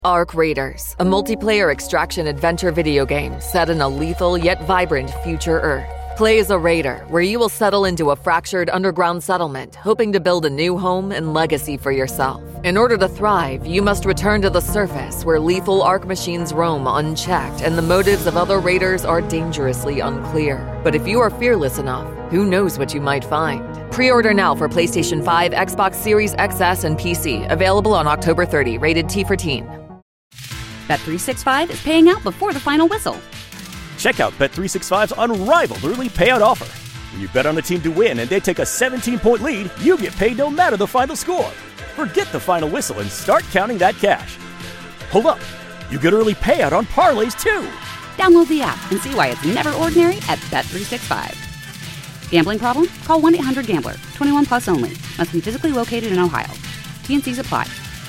Arc Raiders, a multiplayer extraction adventure video game set in a lethal yet vibrant future Earth. Play as a raider, where you will settle into a fractured underground settlement, hoping to build a new home and legacy for yourself. In order to thrive, you must return to the surface, where lethal Arc machines roam unchecked, and the motives of other raiders are dangerously unclear. But if you are fearless enough, who knows what you might find? Pre-order now for PlayStation 5, Xbox Series XS, and PC. Available on October 30. Rated T for Teen. Bet365 is paying out before the final whistle. Check out Bet365's unrivaled early payout offer. When you bet on a team to win and they take a 17-point lead, you get paid no matter the final score. Forget the final whistle and start counting that cash. Hold up. You get early payout on parlays, too. Download the app and see why it's never ordinary at Bet365. Gambling problem? Call 1-800-GAMBLER. 21 plus only. Must be physically located in Ohio. T&Cs apply.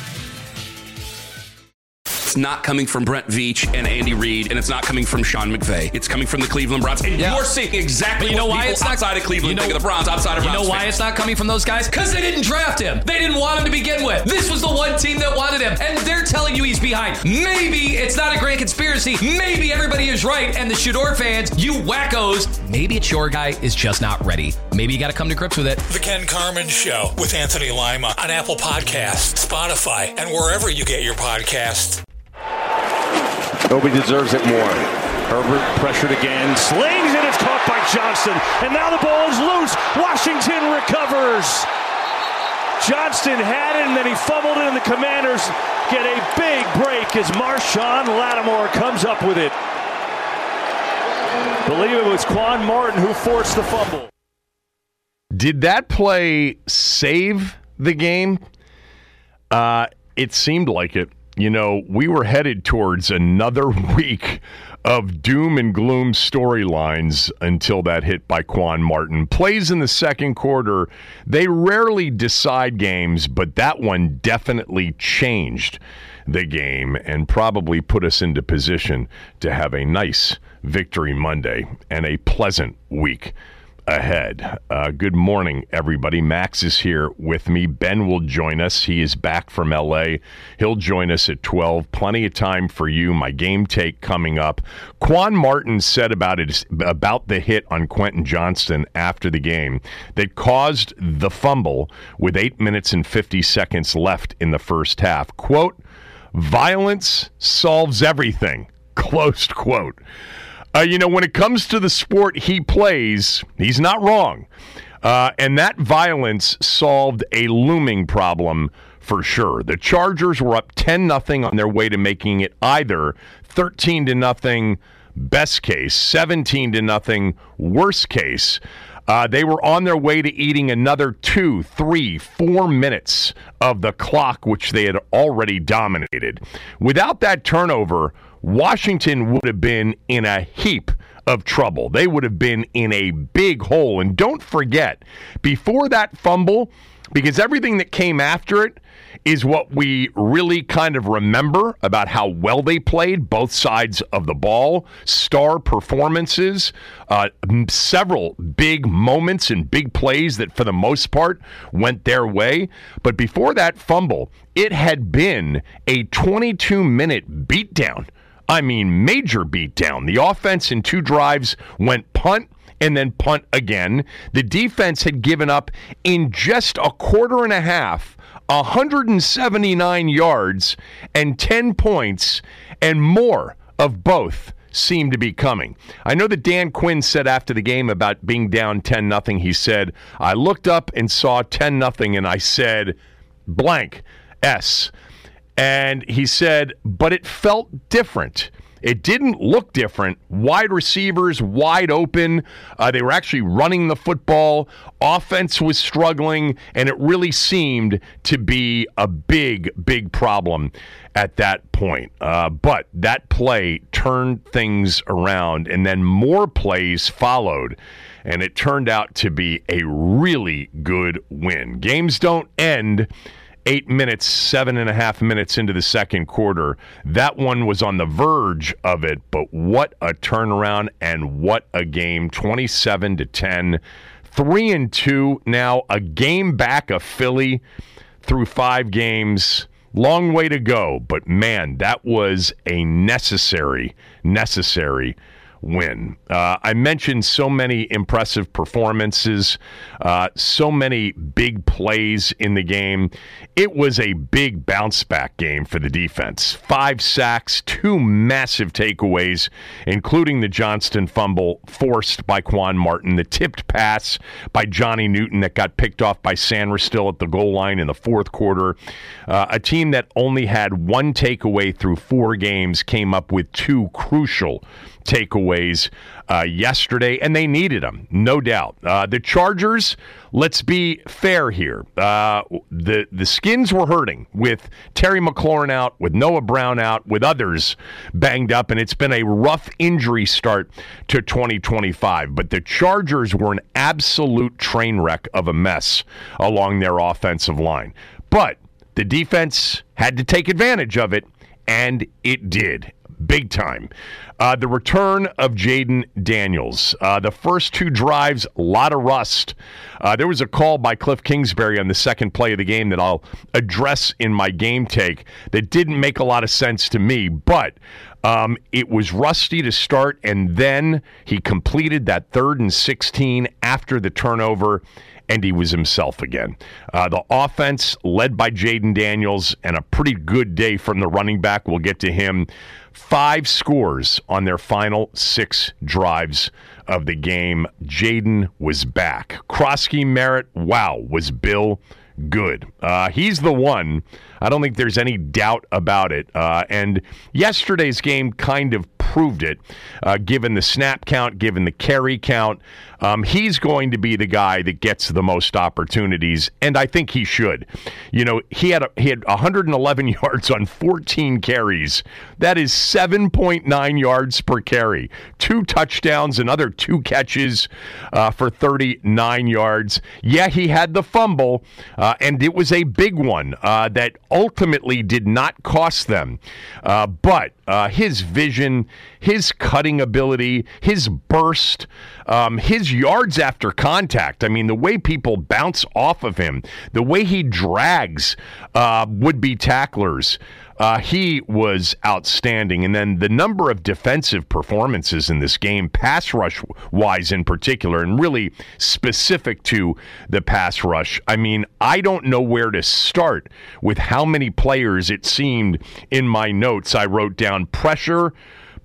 It's not coming from Brent Veach and Andy Reid, and it's not coming from Sean McVay. It's coming from the Cleveland Browns. And you're seeing exactly why it's not outside of Cleveland think of the Browns, outside of Browns. You know why it's not coming from those guys? Because they didn't draft him. They didn't want him to begin with. This was the one team that wanted him, and they're telling you he's behind. Maybe it's not a grand conspiracy. Maybe everybody is right, and the Shador fans, you wackos, maybe it's your guy is just not ready. Maybe you got to come to grips with it. The Ken Carman Show with Anthony Lima on Apple Podcasts, Spotify, and wherever you get your podcasts. Nobody deserves it more. Herbert pressured again, slings and it's caught by Johnston. And now the ball is loose. Washington recovers. Johnston had it and then he fumbled it and the Commanders get a big break as Marshawn Lattimore comes up with it. Believe it was Quan Martin who forced the fumble. Did that play save the game? It seemed like it. You know, we were headed towards another week of doom and gloom storylines until that hit by Quan Martin. Plays in the second quarter, they rarely decide games, but that one definitely changed the game and probably put us into position to have a nice victory Monday and a pleasant week ahead. Good morning, everybody. Max is here with me. Ben will join us. He is back from L.A. He'll join us at 12. Plenty of time for you. My game take coming up. Quan Martin said about the hit on Quentin Johnston after the game that caused the fumble with 8 minutes and 50 seconds left in the first half. Quote, "Violence solves everything." Closed quote. When it comes to the sport he plays, he's not wrong. And that violence solved a looming problem for sure. The Chargers were up 10-0 on their way to making it either 13-0, best case, 17-0, worst case. They were on their way to eating another 2, 3, 4 minutes of the clock, which they had already dominated. Without that turnover, Washington would have been in a heap of trouble. They would have been in a big hole. And don't forget, before that fumble, because everything that came after it is what we really kind of remember about how well they played, both sides of the ball, star performances, several big moments and big plays that for the most part went their way. But before that fumble, it had been a 22-minute beatdown. I mean, major beatdown. The offense in 2 drives went punt and then punt again. The defense had given up in just a quarter and a half 179 yards and 10 points, and more of both seemed to be coming. I know that Dan Quinn said after the game about being down 10-0, he said, "I looked up and saw 10-0 and I said, blank, S." And he said, but it felt different. It didn't look different. Wide receivers, wide open. They were actually running the football. Offense was struggling, and it really seemed to be a big, big problem at that point. But that play turned things around, and then more plays followed, and it turned out to be a really good win. Games don't end 8 minutes, 7.5 minutes into the second quarter. That one was on the verge of it, but what a turnaround and what a game. 27-10, 3-2 now, a game back of Philly through 5 games. Long way to go, but man, that was a necessary win. I mentioned so many impressive performances, so many big plays in the game. It was a big bounce-back game for the defense. 5 sacks, 2 massive takeaways, including the Johnston fumble forced by Quan Martin, the tipped pass by Johnny Newton that got picked off by Sanderstill at the goal line in the fourth quarter. A team that only had 1 takeaway through 4 games came up with 2 crucial takeaways yesterday, and they needed them, no doubt. The Chargers, let's be fair here. The Skins were hurting with Terry McLaurin out, with Noah Brown out, with others banged up, and it's been a rough injury start to 2025. But the Chargers were an absolute train wreck of a mess along their offensive line. But the defense had to take advantage of it, and it did. Big time. The return of Jaden Daniels. The first 2 drives, a lot of rust. There was a call by Cliff Kingsbury on the second play of the game that I'll address in my game take that didn't make a lot of sense to me, but it was rusty to start, and then he completed that 3rd and 16 after the turnover, and he was himself again. The offense led by Jaden Daniels, and a pretty good day from the running back. We'll get to him. 5 scores on their final 6 drives of the game. Jaden was back. Krosky Merritt, wow, was Bill good. He's the one. I don't think there's any doubt about it. And yesterday's game kind of proved it, given the snap count, given the carry count. He's going to be the guy that gets the most opportunities, and I think he should. You know, he had 111 yards on 14 carries. That is 7.9 yards per carry. 2 touchdowns, another 2 catches for 39 yards. Yeah, he had the fumble, and it was a big one that ultimately did not cost them. But his vision, his cutting ability, his burst, his yards after contact. I mean, the way people bounce off of him, the way he drags would-be tacklers, he was outstanding. And then the number of defensive performances in this game, pass rush-wise in particular, and really specific to the pass rush. I mean, I don't know where to start with how many players it seemed in my notes. I wrote down pressure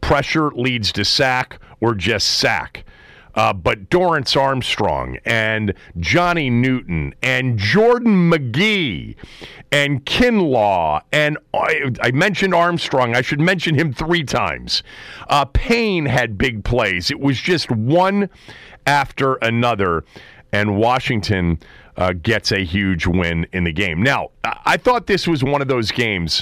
leads to sack, or just sack. But Dorrance Armstrong and Johnny Newton and Jordan McGee and Kinlaw, and I mentioned Armstrong. I should mention him 3 times. Payne had big plays. It was just one after another, and Washington gets a huge win in the game. Now, I thought this was one of those games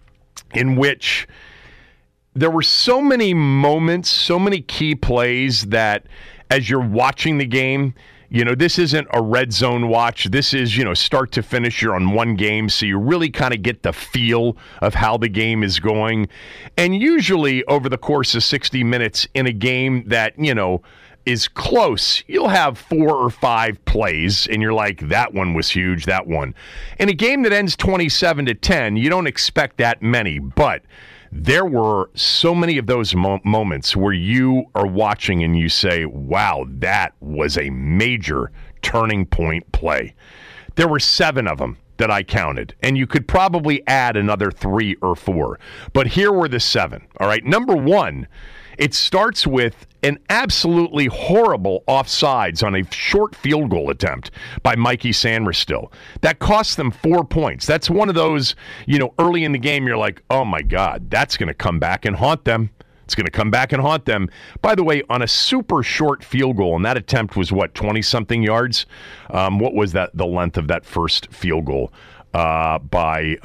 in which there were so many moments, so many key plays that as you're watching the game, you know, this isn't a red zone watch. This is, you know, start to finish, you're on one game, so you really kind of get the feel of how the game is going. And usually over the course of 60 minutes in a game that, you know, is close, you'll have 4 or 5 plays, and you're like, that one was huge, that one. In a game that ends 27-10, you don't expect that many, but there were so many of those moments where you are watching and you say, wow, that was a major turning point play. There were 7 of them that I counted, and you could probably add another 3 or 4. But here were the 7. All right, number 1, it starts with an absolutely horrible offsides on a short field goal attempt by Mikey Sanderstill. That cost them 4 points. That's one of those, you know, early in the game, you're like, oh my God, that's going to come back and haunt them. It's going to come back and haunt them. By the way, on a super short field goal, and that attempt was, 20-something yards? What was that? The length of that first field goal by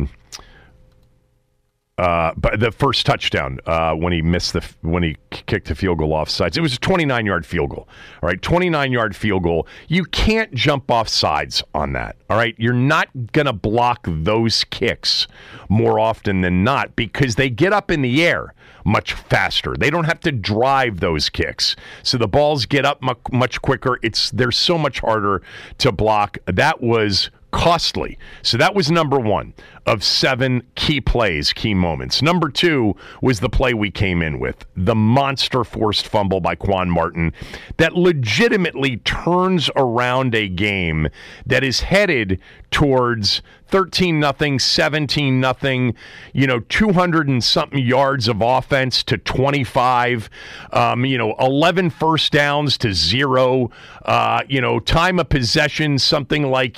the first touchdown when he kicked the field goal offsides. It was a 29-yard field goal. All right, 29-yard field goal. You can't jump off sides on that. All right, you're not going to block those kicks more often than not because they get up in the air much faster. They don't have to drive those kicks. So the balls get up much quicker. They're so much harder to block. That was costly. So that was number one of 7 key plays, key moments. Number 2 was the play we came in with, the monster forced fumble by Quan Martin that legitimately turns around a game that is headed towards 13-0, 17-0, 200 and something yards of offense to 25, 11 first downs to 0, time of possession, something like,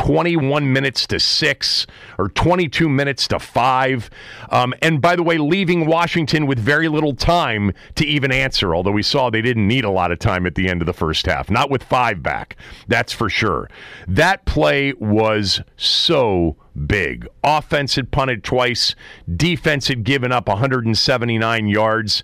21 minutes to 6 or 22 minutes to 5. And by the way, leaving Washington with very little time to even answer, although we saw they didn't need a lot of time at the end of the first half. Not with 5 back, that's for sure. That play was so big. Offense had punted twice. Defense had given up 179 yards.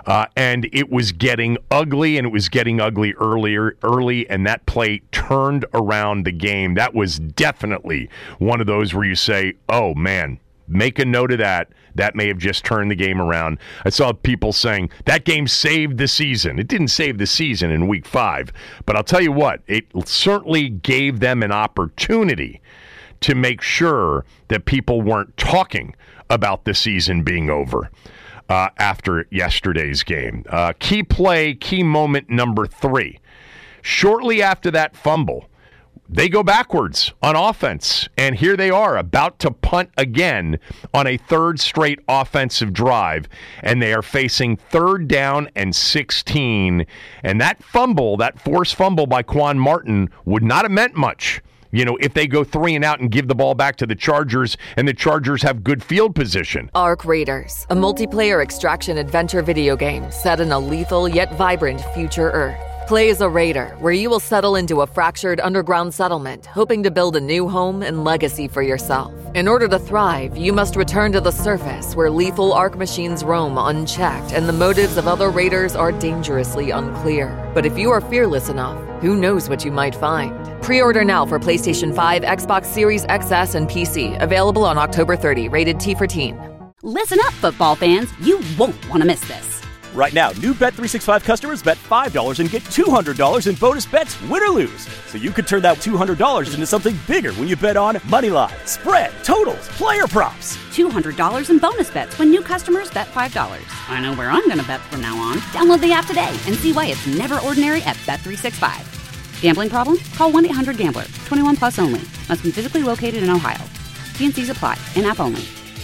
And it was getting ugly, and it was getting ugly early, and that play turned around the game. That was definitely one of those where you say, oh, man, make a note of that. That may have just turned the game around. I saw people saying, that game saved the season. It didn't save the season in Week 5. But I'll tell you what, it certainly gave them an opportunity to make sure that people weren't talking about the season being over after yesterday's game. Key play, key moment number 3. Shortly after that fumble, they go backwards on offense, and here they are about to punt again on a 3rd straight offensive drive, and they are facing 3rd down and 16, and that fumble, that forced fumble by Quan Martin would not have meant much. If they go 3 and out and give the ball back to the Chargers, and the Chargers have good field position. Ark Raiders, a multiplayer extraction adventure video game set in a lethal yet vibrant future Earth. Play as a raider, where you will settle into a fractured underground settlement, hoping to build a new home and legacy for yourself. In order to thrive, you must return to the surface, where lethal Ark machines roam unchecked, and the motives of other raiders are dangerously unclear. But if you are fearless enough, who knows what you might find? Pre-order now for PlayStation 5, Xbox Series XS, and PC. Available on October 30. Rated T for Teen. Listen up, football fans. You won't want to miss this. Right now, new Bet365 customers bet $5 and get $200 in bonus bets, win or lose. So you could turn that $200 into something bigger when you bet on money line, spread, totals, player props. $200 in bonus bets when new customers bet $5. I know where I'm going to bet from now on. Download the app today and see why it's never ordinary at Bet365. Gambling problem? Call 1-800-GAMBLER. 21 plus only. Must be physically located in Ohio. T&Cs apply. In-app only.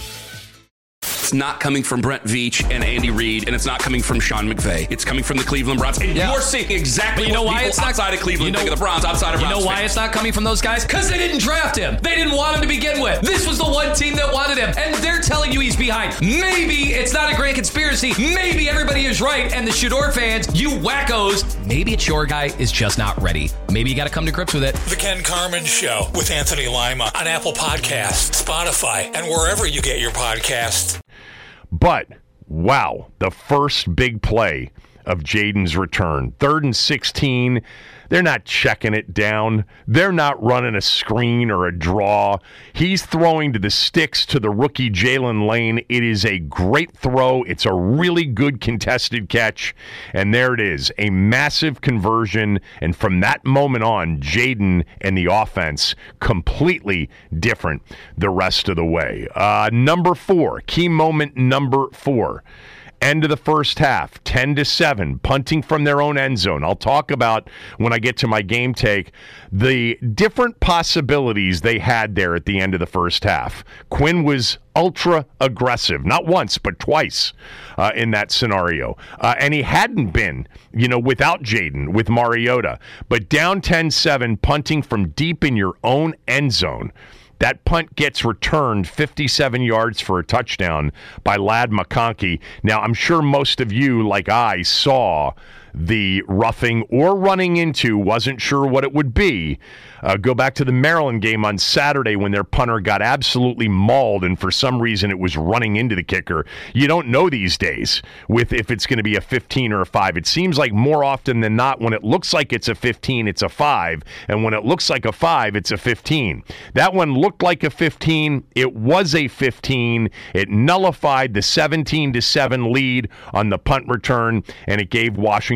It's not coming from Brett Veach and Andy Reid, and it's not coming from Sean McVay. It's coming from the Cleveland Browns. And you're seeing exactly what people outside of Cleveland think of the Browns, outside of Browns. You know why fans. it's not coming from those guys? Because they didn't draft him. They didn't want him to begin with. This was the one team that wanted him, and they're telling you he's behind. Maybe it's not a grand conspiracy. Maybe everybody is right, and the Shador fans, you wackos, maybe it's your guy is just not ready. Maybe you got to come to grips with it. The Ken Carman Show with Anthony Lima on Apple Podcasts, Spotify, and wherever you get your podcasts. But, wow, the first big play of Jaden's return. 3rd and 16. They're not checking it down. They're not running a screen or a draw. He's throwing to the sticks to the rookie Jalen Lane. It is a great throw. It's a really good contested catch. And there it is, a massive conversion. And from that moment on, Jaden and the offense completely different the rest of the way. Number 4, key moment number 4. End of the first half, 10-7, punting from their own end zone. I'll talk about, when I get to my game take, the different possibilities they had there at the end of the first half. Quinn was ultra aggressive, not once, but twice in that scenario. And he hadn't been, without Jaden, with Mariota. But down 10-7, punting from deep in your own end zone. That punt gets returned 57 yards for a touchdown by Ladd McConkey. Now, I'm sure most of you, like I, saw the roughing or running into, wasn't sure what it would be. Go back to the Maryland game on Saturday when their punter got absolutely mauled, and for some reason it was running into the kicker. You don't know these days if it's going to be a 15 or a 5. It seems like more often than not, when it looks like it's a 15, it's a 5, and when it looks like a 5, it's a 15. That one looked like a 15. It was a 15. It nullified the 17-7 lead on the punt return, and it gave Washington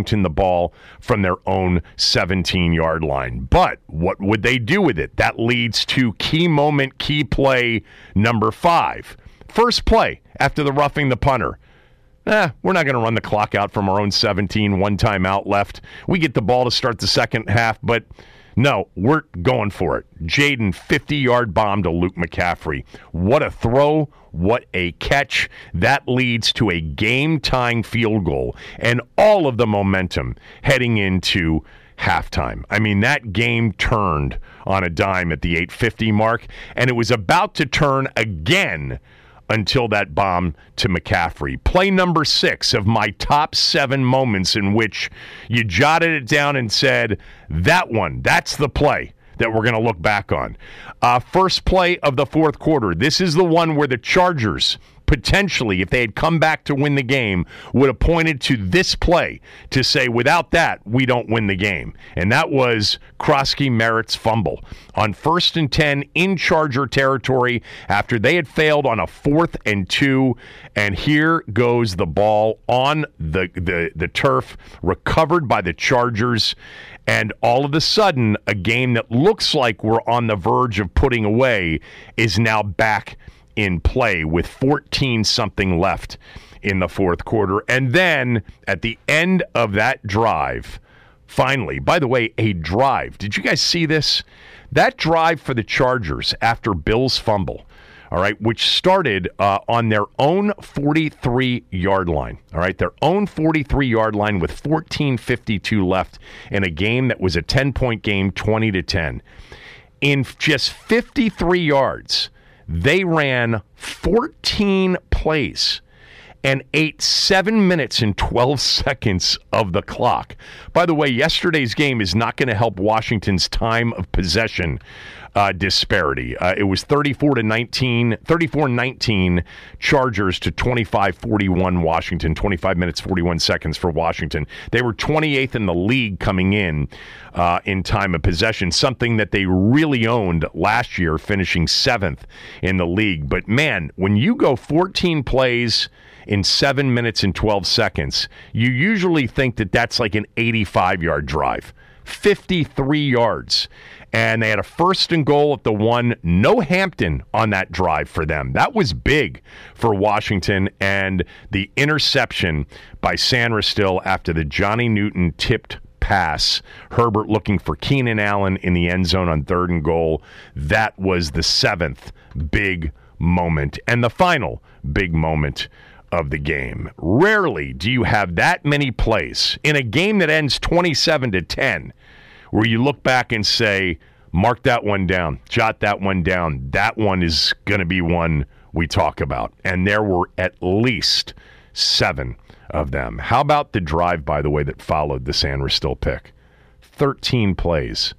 Washington the ball from their own 17-yard line. But what would they do with it? That leads to key moment, key play number 5. First play after the roughing the punter. We're not going to run the clock out from our own 17, one timeout left. We get the ball to start the second half, but no, we're going for it. Jaden, 50-yard bomb to Luke McCaffrey. What a throw, what a catch. That leads to a game-tying field goal and all of the momentum heading into halftime. I mean, that game turned on a dime at the 8:50 mark, and it was about to turn again until that bomb to McCaffrey. Play number 6 of my top 7 moments in which you jotted it down and said, that's the play that we're going to look back on. First play of the fourth quarter. This is the one where the Chargers potentially, if they had come back to win the game, would have pointed to this play to say, without that, we don't win the game. And that was Krosky Merritt's fumble on 1st and 10 in Charger territory after they had failed on a 4th and 2. And here goes the ball on the turf, recovered by the Chargers. And all of a sudden, a game that looks like we're on the verge of putting away is now back in play with 14-something left in the fourth quarter. And then at the end of that drive, finally, by the way, a drive. Did you guys see this? That drive for the Chargers after Bill's fumble, all right, which started on their own 43-yard line, all right, their own 43-yard line with 14:52 left in a game that was a 10-point game, 20-10. In just 53 yards, they ran 14 plays and ate 7 minutes and 12 seconds of the clock. By the way, yesterday's game is not going to help Washington's time of possession disparity. It was 34-19 Chargers to 25-41 Washington, 25 minutes, 41 seconds for Washington. They were 28th in the league coming in time of possession, something that they really owned last year, finishing 7th in the league. But man, when you go 14 plays in 7 minutes and 12 seconds, you usually think that that's like an 85-yard drive. 53 yards. And they had a 1st and goal at the 1. No Hampton on that drive for them. That was big for Washington. And the interception by Sanderstill after the Johnny Newton tipped pass. Herbert looking for Keenan Allen in the end zone on 3rd and goal. That was the 7th big moment. And the final big moment of the game. Rarely do you have that many plays in a game that ends 27-10 where you look back and say, mark that one down, jot that one down. That one is going to be one we talk about. And there were at least 7 of them. How about the drive, by the way, that followed the Sanderstill pick? 13 plays,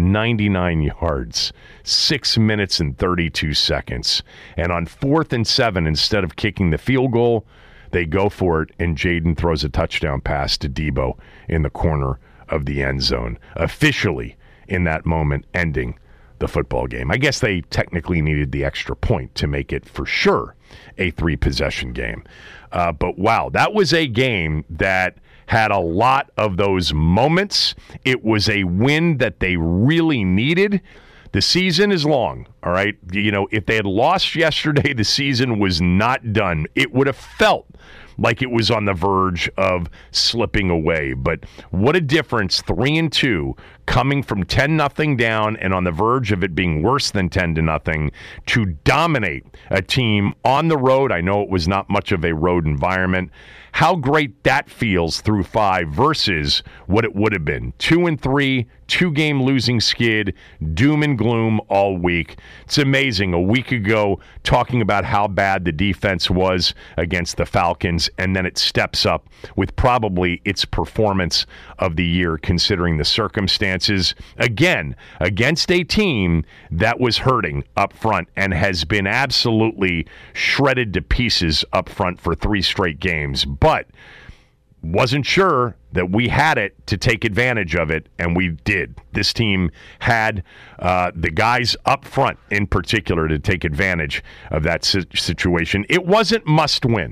99 yards, 6 minutes and 32 seconds. And on 4th and 7, instead of kicking the field goal, they go for it, and Jaden throws a touchdown pass to Debo in the corner of the end zone, officially in that moment ending the football game. I guess they technically needed the extra point to make it for sure a 3-possession game. But wow, that was a game that had a lot of those moments. It was a win that they really needed. The season is long, all right? You know, if they had lost yesterday, the season was not done. It would have felt like it was on the verge of slipping away. But what a difference, 3-2, coming from 10-0 down and on the verge of it being worse than 10-0 to dominate a team on the road. I know it was not much of a road environment. How great that feels through 5 versus what it would have been. 2-3, 2-game losing skid, doom and gloom all week. It's amazing. A week ago, talking about how bad the defense was against the Falcons, and then it steps up with probably its performance of the year, considering the circumstances. Again, against a team that was hurting up front and has been absolutely shredded to pieces up front for 3 straight games. But wasn't sure that we had it to take advantage of it, and we did. This team had the guys up front in particular to take advantage of that situation. It wasn't must win.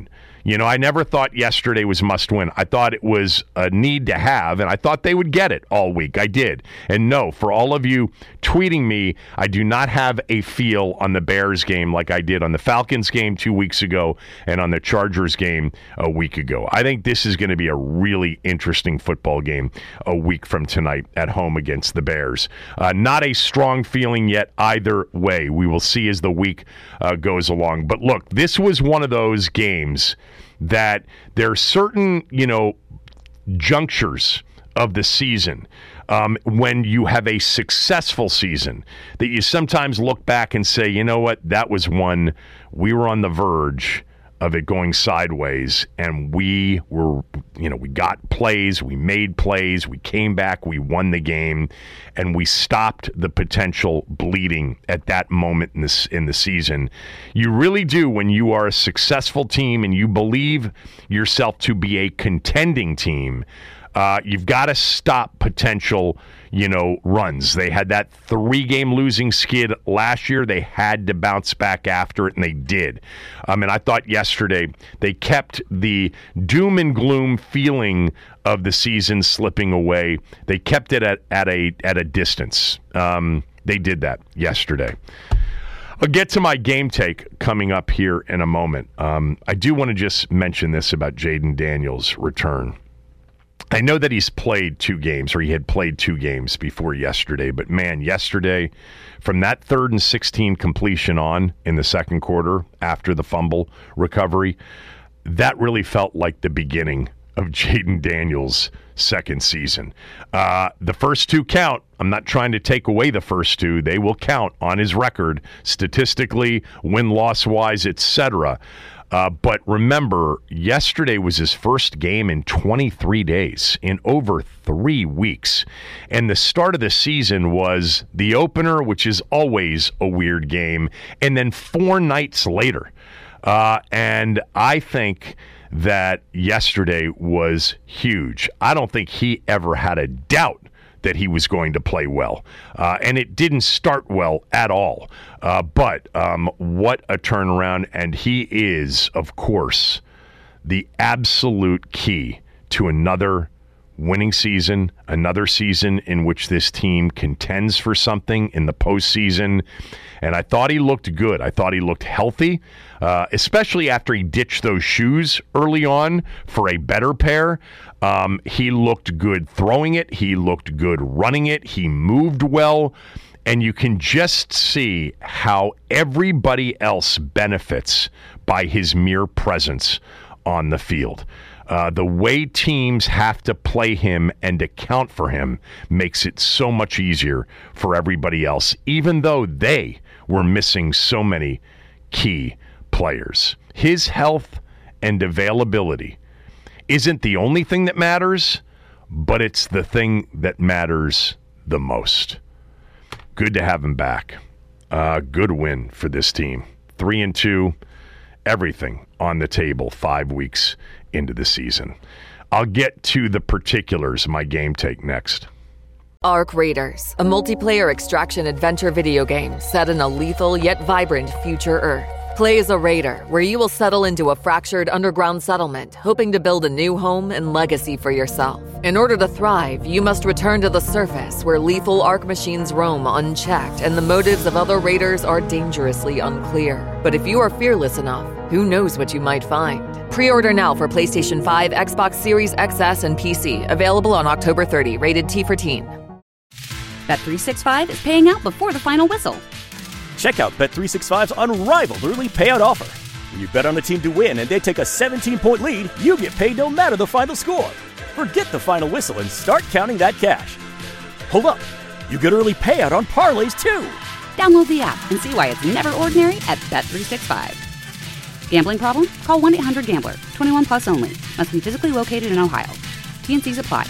You know, I never thought yesterday was must win. I thought it was a need to have, and I thought they would get it all week. I did. And no, for all of you tweeting me, I do not have a feel on the Bears game like I did on the Falcons game 2 weeks ago and on the Chargers game a week ago. I think this is going to be a really interesting football game a week from tonight at home against the Bears. Not a strong feeling yet either way. We will see as the week goes along. But look, this was one of those games that there are certain, junctures of the season when you have a successful season that you sometimes look back and say, you know what, that was one we were on the verge of it going sideways, and we were, we got plays, we made plays, we came back, we won the game, and we stopped the potential bleeding at that moment in the season. You really do when you are a successful team and you believe yourself to be a contending team. You've got to stop potential, runs. They had that 3-game losing skid last year. They had to bounce back after it, and they did. And I thought yesterday they kept the doom and gloom feeling of the season slipping away. They kept it at a distance. They did that yesterday. I'll get to my game take coming up here in a moment. I do want to just mention this about Jayden Daniels' return. I know that he's played 2 games, or he had played 2 games before yesterday, but man, yesterday, from that 3rd and 16 completion on in the second quarter after the fumble recovery, that really felt like the beginning of Jayden Daniels' second season. The first 2 count. I'm not trying to take away the first 2. They will count on his record, statistically, win-loss-wise, etc. But remember, yesterday was his first game in 23 days, in over 3 weeks. And the start of the season was the opener, which is always a weird game, and then 4 nights later. And I think that yesterday was huge. I don't think he ever had a doubt that he was going to play well. And it didn't start well at all. But what a turnaround. And he is, of course, the absolute key to another winning season, another season in which this team contends for something in the postseason. And I thought he looked good. I thought he looked healthy, especially after he ditched those shoes early on for a better pair. He looked good throwing it. He looked good running it. He moved well. And you can just see how everybody else benefits by his mere presence on the field. The way teams have to play him and account for him makes it so much easier for everybody else, even though they were missing so many key players. His health and availability isn't the only thing that matters, but it's the thing that matters the most. Good to have him back. Good win for this team. 3-2, everything on the table 5 weeks into the season. I'll get to the particulars of my game take next. Arc Raiders, a multiplayer extraction adventure video game set in a lethal yet vibrant future Earth. Play as a raider, where you will settle into a fractured underground settlement, hoping to build a new home and legacy for yourself. In order to thrive, you must return to the surface, where lethal Arc machines roam unchecked and the motives of other raiders are dangerously unclear. But if you are fearless enough, who knows what you might find? Pre-order now for PlayStation 5, Xbox Series XS, and PC. Available on October 30. Rated T for Teen. Bet365 is paying out before the final whistle. Check out Bet365's unrivaled early payout offer. When you bet on a team to win and they take a 17-point lead, you get paid no matter the final score. Forget the final whistle and start counting that cash. Hold up. You get early payout on parlays, too. Download the app and see why it's never ordinary at Bet365. Gambling problem? Call 1-800-GAMBLER. 21 plus only. Must be physically located in Ohio. T&Cs apply.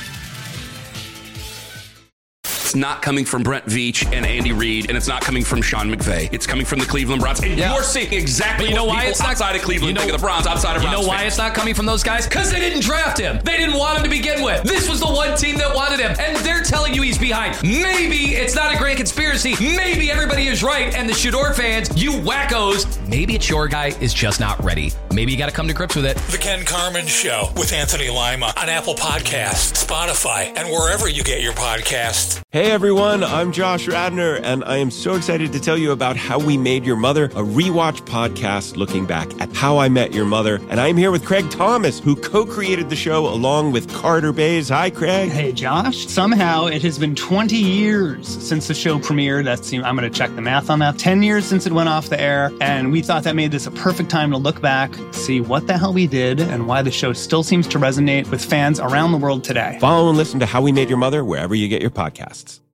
It's not coming from Brett Veach and Andy Reid, and it's not coming from Sean McVay. It's coming from the Cleveland Browns. And you're seeing exactly what people outside of Cleveland think of the Browns, outside of Browns. You know why fans. it's not coming from those guys? Because they didn't draft him. They didn't want him to begin with. This was the one team that wanted him, and they're telling you he's behind. Maybe it's not a grand conspiracy. Maybe everybody is right, and the Shador fans, you wackos, maybe it's your guy is just not ready. Maybe you got to come to grips with it. The Ken Carman Show with Anthony Lima on Apple Podcasts, Spotify, and wherever you get your podcasts. Hey everyone, I'm Josh Radnor, and I am so excited to tell you about How We Made Your Mother, a rewatch podcast looking back at How I Met Your Mother. And I'm here with Craig Thomas, who co-created the show along with Carter Bays. Hi, Craig. Hey, Josh. Somehow it has been 20 years since the show premiered. I'm going to check the math on that. 10 years since it went off the air, and we thought that made this a perfect time to look back, see what the hell we did, and why the show still seems to resonate with fans around the world today. Follow and listen to How We Made Your Mother wherever you get your podcasts.